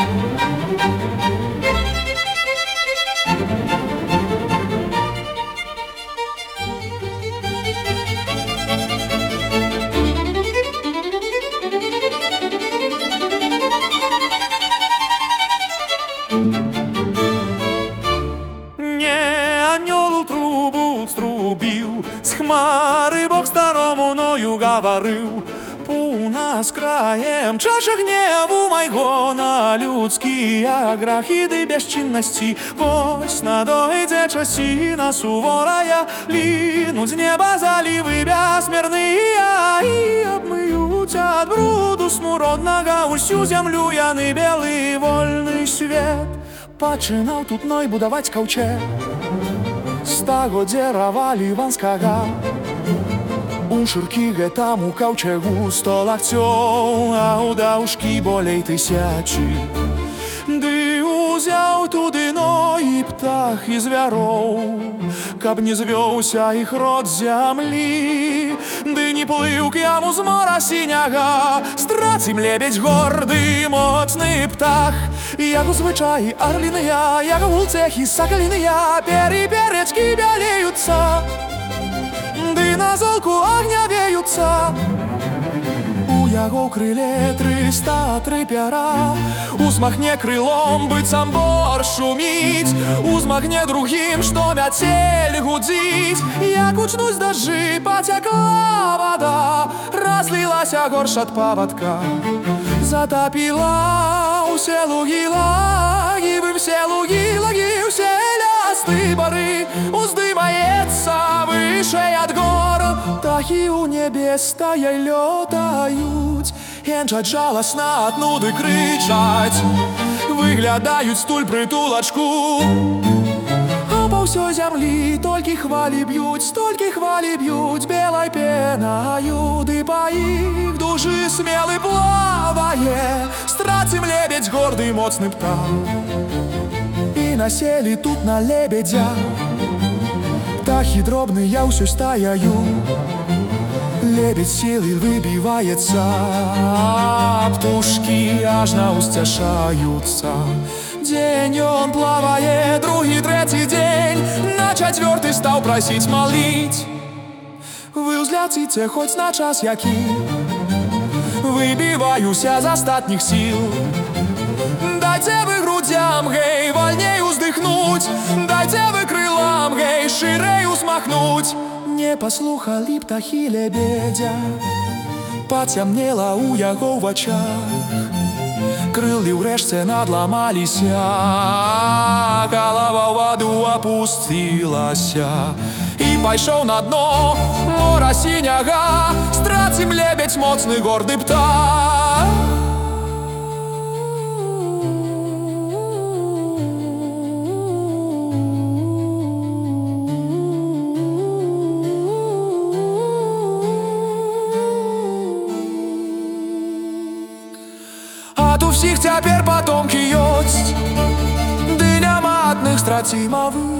С хмары Бог старому Ною говорил: у нас краем чаша гневу майго на людские грахи ды бесчинности. Вось надойдзе часіна суворая, линуть з неба заливы бессмерные и обмыють от бруду смуроднага усю землю яны белый вольный свет. Пачынаў тут Ной будаваць каўчэг стаго дзерава ліванскага. У шыркі гэтаму каўчэгу 100 лакцёў, а ў даўжкі болей 1000. Ды узяў туды Ной птах і звяроў, каб не звёўся іх род зямлі. Ды не плыў к яму з мора сіняга, страцім лебедь горды моцны птах. Як у звычаі арліныя, як у цехі сакаліныя, перечкі бялеюцца, ды на золку агня веюцца. У яго крыле 303 пяра, узмахне крылом, быццам бор шуміць, узмахне другім, што мяцель гудзіць. Як учнуць дажджы, пацякла вада, разлілася горш ад павадка, затапіла ўсе лугі лагі, все лугі лагі, усе лясты бары. Уздымаецца вышэй ад гор, птахі ў небе стаяй лётаюць, енчаць жаласна ад нуды крычаць, выглядаюць стуль прытулачку. А па ўсёй зямлі толькі хвалі б'юць, столькі хвалі б'юць белай пенаю, ды па іх дужы смелы плавае, страцім лебедь горды моцны птах. І населі тут на лебедзя птахі дробныя ўсё стаяю. Лебедь сілы выбіваецца, птушкі ажна усцяшаюцца. Дзень ён плавае, другі, трэці дзень, на 4-й стаў прасіць маліць. Вы ўзляціце хоць на час які, выбіваюся з астатніх сіл. Дайце вы грудзям, гей, вольней уздыхнуць, дайце вы крылам, гей, шырэй усмахнуць. Не паслухалі птахі лебедзя, пацямнела ў яго вачах, крылы ўрэшце надламаліся, галава ў ваду апусцілася. І пайшоў на дно мора сіняга, страцім лебедь моцны горды птах. Ад усіх цяпер патомкі ёсць, ды няма адных страцімавых.